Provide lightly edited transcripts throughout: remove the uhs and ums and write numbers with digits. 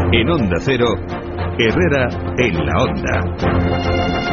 En Onda Cero, Herrera en la Onda.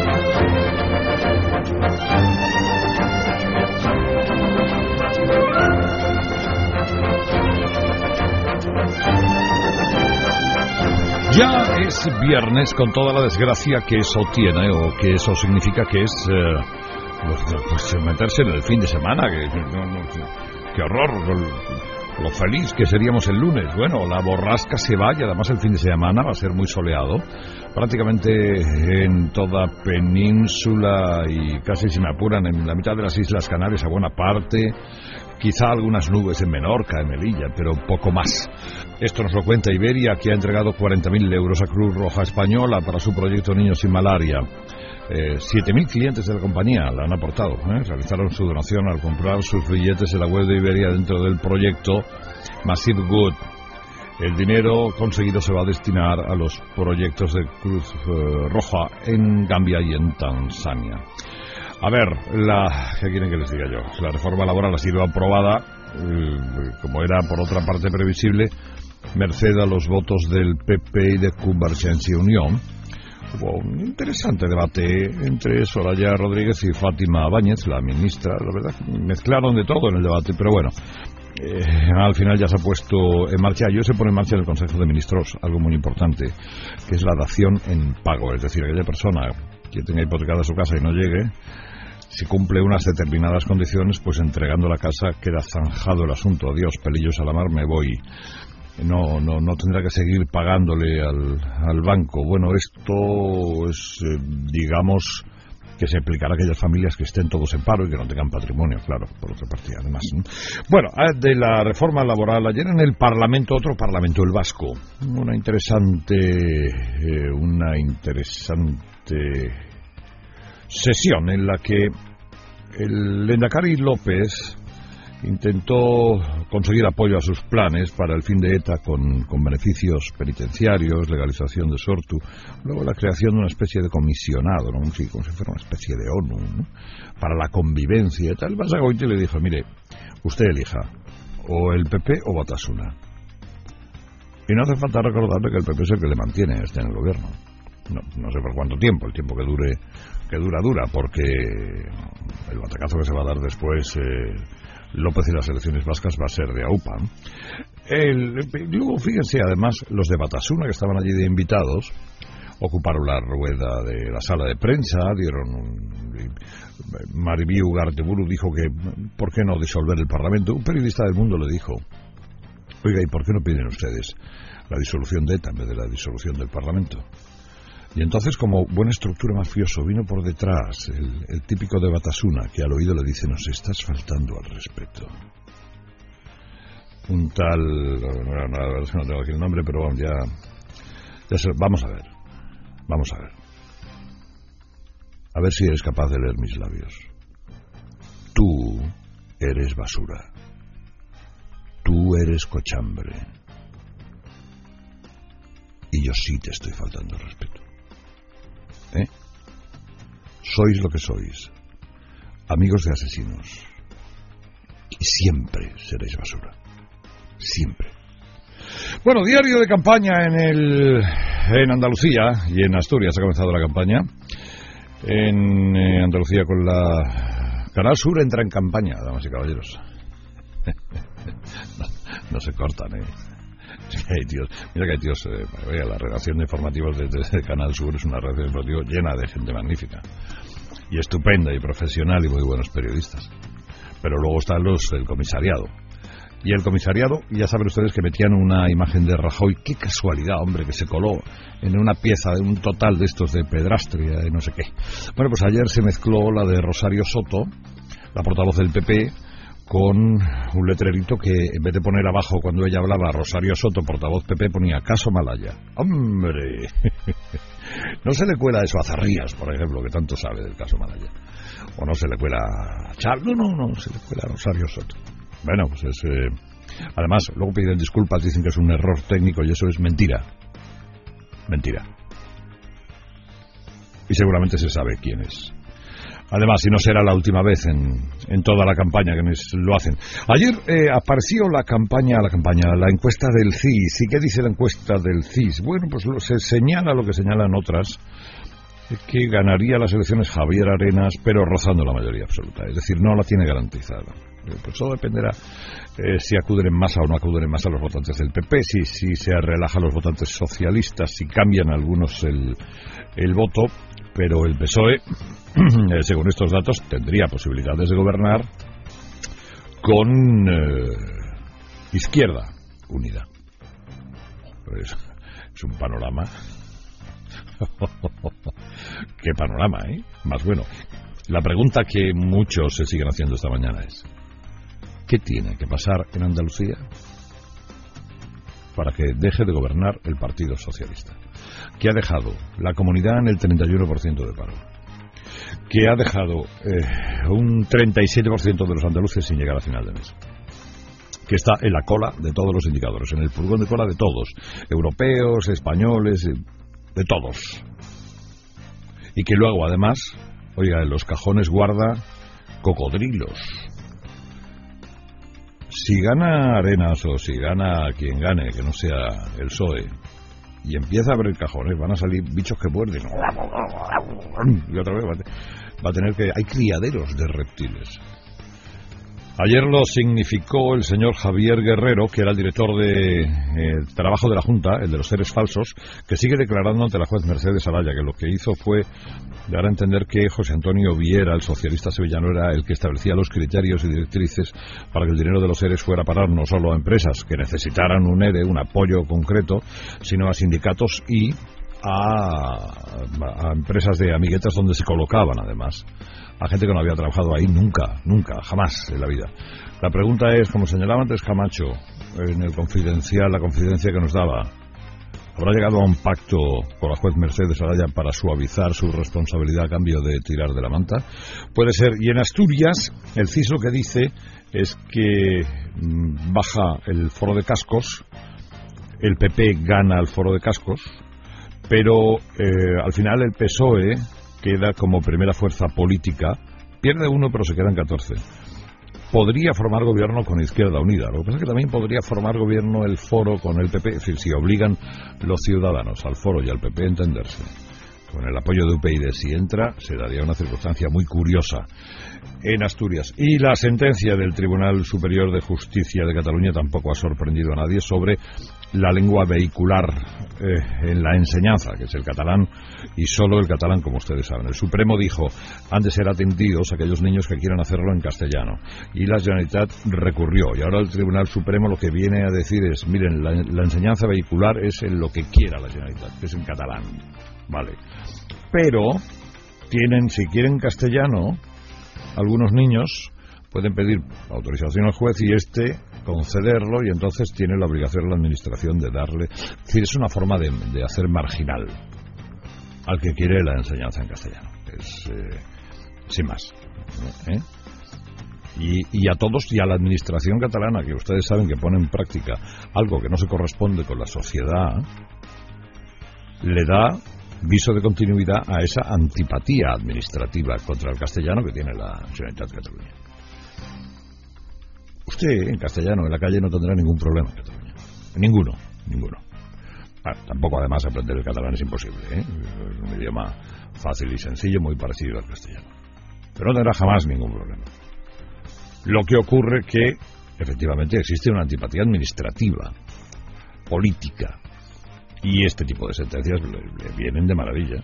Ya es viernes con toda la desgracia que eso tiene, o que eso significa que es pues meterse en el fin de semana. Qué horror, lo feliz que seríamos el lunes. Bueno, la borrasca se va y además el fin de semana va a ser muy soleado, prácticamente en toda península y casi, si me apuran, en la mitad de las Islas Canarias a buena parte. Quizá algunas nubes en Menorca, en Melilla, pero poco más. Esto nos lo cuenta Iberia, que ha entregado 40.000 euros a Cruz Roja Española para su proyecto Niños sin Malaria. 7.000 clientes de la compañía la han aportado. Realizaron su donación al comprar sus billetes en la web de Iberia dentro del proyecto Massive Good. El dinero conseguido se va a destinar a los proyectos de Cruz Roja en Gambia y en Tanzania. A ver, ¿qué quieren que les diga yo? La reforma laboral ha sido aprobada, como era por otra parte previsible, merced a los votos del PP y de Convergencia y Unión. Hubo un interesante debate entre Soraya Rodríguez y Fátima Báñez, la ministra. La verdad, mezclaron de todo en el debate, pero bueno, al final ya se ha puesto en marcha. Hoy se pone en marcha en el Consejo de Ministros algo muy importante, que es la dación en pago. Es decir, aquella persona que tenga hipotecada su casa y no llegue, si cumple unas determinadas condiciones, pues entregando la casa queda zanjado el asunto. Adiós, pelillos a la mar, me voy. No tendrá que seguir pagándole al banco. Bueno, esto es, digamos, que se aplicará a aquellas familias que estén todos en paro y que no tengan patrimonio, claro, por otra parte, además. Bueno, de la reforma laboral, ayer en el Parlamento, otro Parlamento, el vasco, una interesante sesión en la que el Lehendakari López intentó conseguir apoyo a sus planes para el fin de ETA con beneficios penitenciarios, legalización de Sortu, luego la creación de una especie de comisionado, ¿no? Sí, como si fuera una especie de ONU, ¿no? Para la convivencia y tal. Basagoiti le dijo, mire, usted elija o el PP o Batasuna. Y no hace falta recordarle que el PP es el que le mantiene en el gobierno. No sé por cuánto tiempo, el tiempo que dura, porque el batacazo que se va a dar después López y las elecciones vascas va a ser de AUPA. Luego, fíjense, además, los de Batasuna, que estaban allí de invitados, ocuparon la rueda de la sala de prensa, Maribiu Garteburu dijo que ¿por qué no disolver el Parlamento? Un periodista del Mundo le dijo, oiga, ¿y por qué no piden ustedes la disolución de ETA en vez de la disolución del Parlamento? Y entonces, como buena estructura mafioso, vino por detrás el típico de Batasuna, que al oído le dice, nos estás faltando al respeto. Un tal, no tengo aquí el nombre, pero vamos, vamos a ver. A ver si eres capaz de leer mis labios. Tú eres basura. Tú eres cochambre. Y yo sí te estoy faltando al respeto. Sois lo que sois, amigos de asesinos, y siempre seréis basura, siempre. Bueno, diario de campaña en Andalucía y en Asturias ha comenzado la campaña. En Andalucía con la Canal Sur entra en campaña, damas y caballeros. No se cortan, Mira que hay tíos, la redacción de informativos de Canal Sur es una redacción informativa llena de gente magnífica y estupenda y profesional y muy buenos periodistas. Pero luego están el comisariado. Y el comisariado, ya saben ustedes que metían una imagen de Rajoy. Qué casualidad, hombre, que se coló en una pieza de un total de estos de Pedrastria y no sé qué. Bueno, pues ayer se mezcló la de Rosario Soto, la portavoz del PP, con un letrerito que en vez de poner abajo cuando ella hablaba Rosario Soto, portavoz PP, ponía Caso Malaya. ¡Hombre! No se le cuela eso a Zarrías, por ejemplo, que tanto sabe del caso Malaya. O no se le cuela a Charles. No, se le cuela a Rosario Soto. Bueno, pues además, luego piden disculpas, dicen que es un error técnico y eso es mentira. Mentira. Y seguramente se sabe quién es. Además, y no será la última vez en toda la campaña que lo hacen. Ayer apareció la encuesta del CIS. ¿Y qué dice la encuesta del CIS? Bueno, pues se señala lo que señalan otras, que ganaría las elecciones Javier Arenas, pero rozando la mayoría absoluta. Es decir, no la tiene garantizada. Pues todo dependerá si acuden en masa o no acuden en masa los votantes del PP, si se relajan los votantes socialistas, si cambian algunos el voto. Pero el PSOE, según estos datos, tendría posibilidades de gobernar con Izquierda Unida. Pues es un panorama. Qué panorama, ¿eh? Más bueno. La pregunta que muchos se siguen haciendo esta mañana es: ¿qué tiene que pasar en Andalucía para que deje de gobernar el Partido Socialista? Que ha dejado la comunidad en el 31% de paro, que ha dejado un 37% de los andaluces sin llegar a final de mes, que está en la cola de todos los indicadores, en el furgón de cola de todos, europeos, españoles, de todos, y que luego además, oiga, en los cajones guarda cocodrilos. Si gana Arenas o si gana quien gane, que no sea el PSOE, y empieza a abrir cajones, van a salir bichos que muerden, y otra vez va a tener que... Hay criaderos de reptiles. Ayer lo significó el señor Javier Guerrero, que era el director de trabajo de la Junta, el de los seres falsos, que sigue declarando ante la juez Mercedes Araya que lo que hizo fue dar a entender que José Antonio Viera, el socialista sevillano, era el que establecía los criterios y directrices para que el dinero de los seres fuera a parar no solo a empresas que necesitaran un ERE, un apoyo concreto, sino a sindicatos y a empresas de amiguetas donde se colocaban además a gente que no había trabajado ahí nunca, jamás en la vida. La pregunta es, como señalaba antes Camacho en el Confidencial, la confidencia que nos daba, ¿habrá llegado a un pacto con la juez Mercedes Araya para suavizar su responsabilidad a cambio de tirar de la manta? Puede ser. Y en Asturias, el CIS lo que dice es que baja el foro de cascos, el PP gana el foro de cascos, pero al final el PSOE queda como primera fuerza política, pierde 1 pero se quedan 14. Podría formar gobierno con Izquierda Unida, lo que pasa es que también podría formar gobierno el foro con el PP, es decir, si obligan los ciudadanos al foro y al PP a entenderse, con el apoyo de UPyD, si entra, se daría una circunstancia muy curiosa en Asturias. Y la sentencia del Tribunal Superior de Justicia de Cataluña tampoco ha sorprendido a nadie sobre la lengua vehicular en la enseñanza, que es el catalán, y solo el catalán, como ustedes saben. El Supremo dijo, han de ser atendidos aquellos niños que quieran hacerlo en castellano, y la Generalitat recurrió, y ahora el Tribunal Supremo lo que viene a decir es, miren, la enseñanza vehicular es en lo que quiera la Generalitat, que es en catalán, vale, pero si quieren castellano, algunos niños pueden pedir autorización al juez y concederlo, y entonces tiene la obligación la administración de darle. Es decir, es una forma de hacer marginal al que quiere la enseñanza en castellano. Es sin más. Y a todos, y a la administración catalana, que ustedes saben que pone en práctica algo que no se corresponde con la sociedad, le da viso de continuidad a esa antipatía administrativa contra el castellano que tiene la Generalitat de Cataluña. Usted en castellano en la calle no tendrá ningún problema en Cataluña. Ninguno. Tampoco además aprender el catalán es imposible, ¿eh? Es un idioma fácil y sencillo, muy parecido al castellano. Pero no tendrá jamás ningún problema. Lo que ocurre que efectivamente existe una antipatía administrativa, política, y este tipo de sentencias le vienen de maravilla.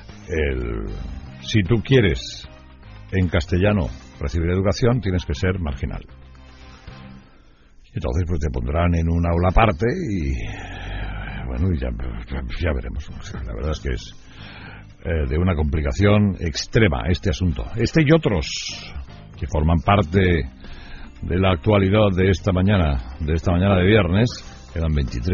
Si tú quieres en castellano recibir educación, tienes que ser marginal. Entonces pues te pondrán en una aula aparte y bueno, y ya veremos. La verdad es que es de una complicación extrema este asunto. Este y otros que forman parte de la actualidad de esta mañana de viernes, quedan 23.